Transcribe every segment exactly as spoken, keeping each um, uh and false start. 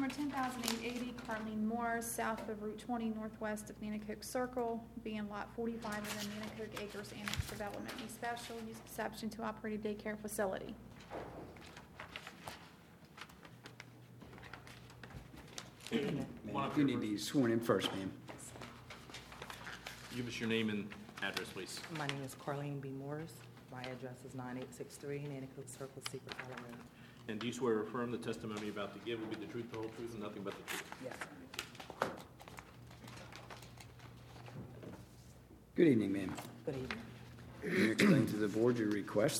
number ten thousand eight eighty, Carlene Moore, south of Route twenty, northwest of Nanacook Circle, being lot forty-five within Nanacook Acres Annex Development. Be special use exception to operate a daycare facility. Ma'am, you need to be sworn in first, ma'am. Give us your name and address, please. My name is Carlene B. Morris. My address is nine eight six three Nanacook Circle, Secret Hollow Road. And do you swear or affirm the testimony you're about to give will be the truth, the whole truth, and nothing but the truth? Yes, sir. Good evening, ma'am. Good evening. Can you explain to the board your request?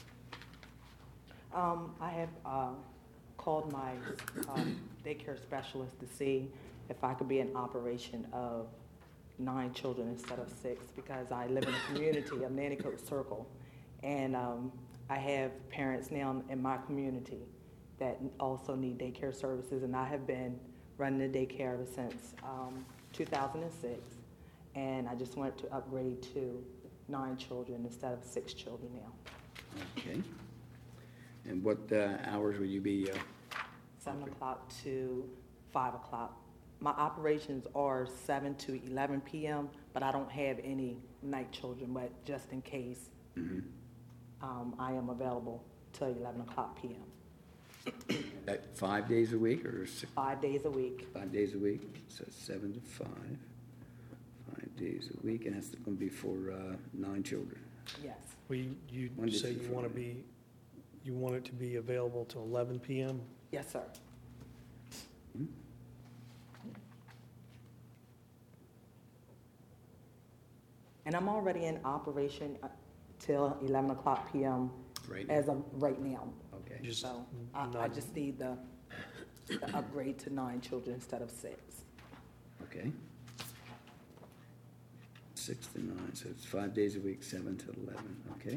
Um, I have uh, called my um, daycare specialist to see if I could be in operation of nine children instead of six, because I live in a community of Nanacook Circle, and um, I have parents now in my community that also need daycare services, and I have been running the daycare ever since um, two thousand six, and I just wanted to upgrade to nine children instead of six children now. Okay. And what uh, hours will you be? Uh, seven o'clock to five o'clock. My operations are seven to eleven p.m., but I don't have any night children, but just in case, mm-hmm. um, I am available till eleven o'clock p.m. At five days a week or six? Five days a week. Five days a week, so seven to five. Five days a week, and that's going to be for uh, nine children. Yes. Well, you, you Monday say through you want to Friday. be, you want it to be available till eleven p.m.? Yes, sir. Hmm? And I'm already in operation uh, till eleven o'clock p.m. Right now? as of right now. Okay. Just So I, I not- just need the, the upgrade to nine children instead of six. Okay. Six to nine, so it's five days a week, seven to eleven, okay?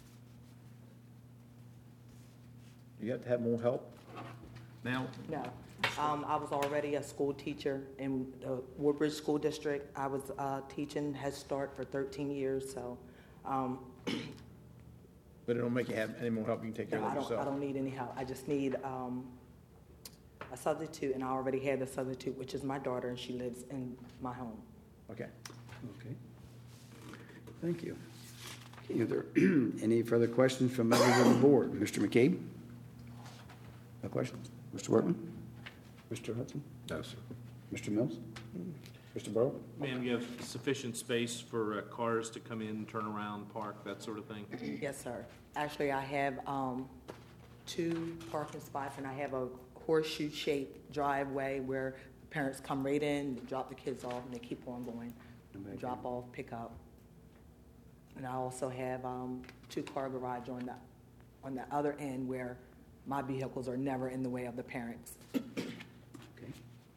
You have to have more help now? No. Um, I was already a school teacher in the Woodbridge School District. I was uh, teaching Head Start for thirteen years, so um, But it don't make you have any more help, you can take care no, of I it don't, I yourself. don't need any help. I just need um, a substitute, and I already have the substitute, which is my daughter, and she lives in my home. Okay. Okay. Thank you. Okay, are there any further questions from members of the board? Mister McCabe? No questions? Mister Workman? Mister Hudson? No, sir. Mister Mills? Mister Burrow? Ma'am, you have sufficient space for uh, cars to come in, turn around, park, that sort of thing? Yes, sir. Actually, I have um, two parking spots, and I have a horseshoe-shaped driveway where parents come right in, drop the kids off, and they keep on going. Drop off, pick up. And I also have um, two-car garage on the, on the other end where my vehicles are never in the way of the parents. Okay.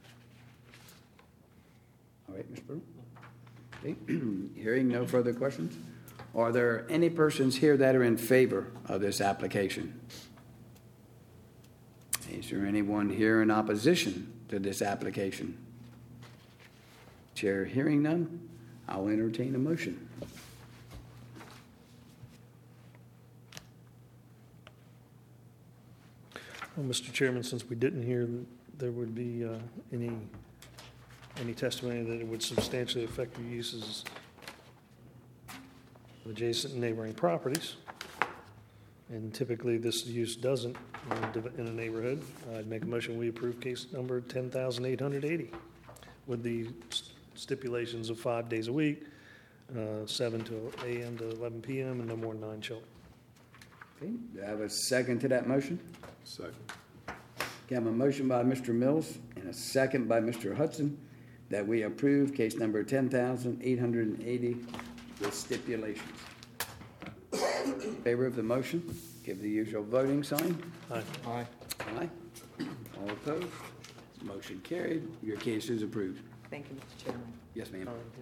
All right, Mister Burrow? Okay. Hearing no further questions, are there any persons here that are in favor of this application? Is there anyone here in opposition to this application? Chair hearing none, I'll entertain a motion. Well, Mister Chairman, since we didn't hear that there would be uh, any, any testimony that it would substantially affect the uses of adjacent and neighboring properties, and typically this use doesn't in a div- in a neighborhood, I'd make a motion we approve case number ten thousand eight hundred eighty with the s- stipulations of five days a week, uh, seven to a m to eleven p m, and no more than nine children. Okay, do I have a second to that motion? Second. Okay, I have a motion by Mister Mills and a second by Mister Hudson that we approve case number ten thousand eight hundred eighty with stipulations. In favor of the motion, give the usual voting sign. Aye. Aye. Aye. All opposed? Motion carried. Your case is approved. Thank you, Mister Chairman. Yes, ma'am. Uh,